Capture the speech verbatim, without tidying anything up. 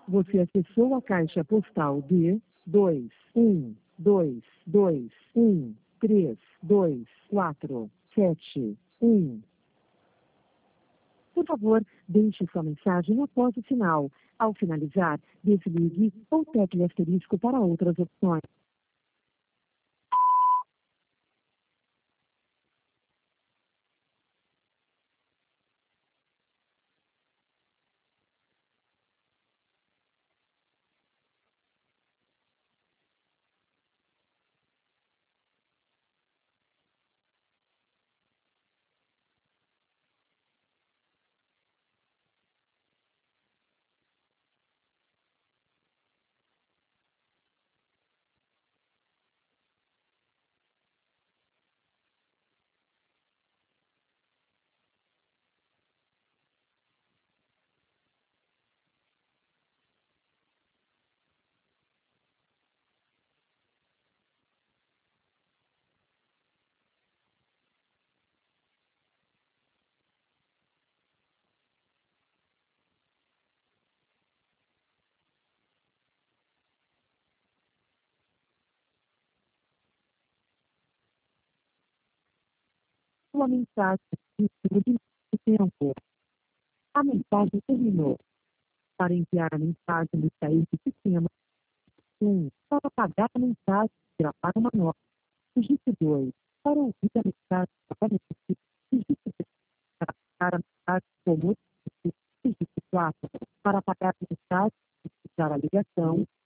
Você acessou a caixa postal de dois, um, dois, dois, um, três, dois, quatro, sete, um. Por favor, deixe sua mensagem após o sinal. Ao finalizar, desligue ou tecle asterisco para outras opções. Sua mensagem de tempo. A mensagem terminou. Para enviar a mensagem e sair do sistema, um. Para apagar a mensagem e gravar uma nota. Digite dois. Para ouvir a mensagem novamente, digite três. Para apagar a mensagem como digite quatro. Para apagar a mensagem e fechar a ligação,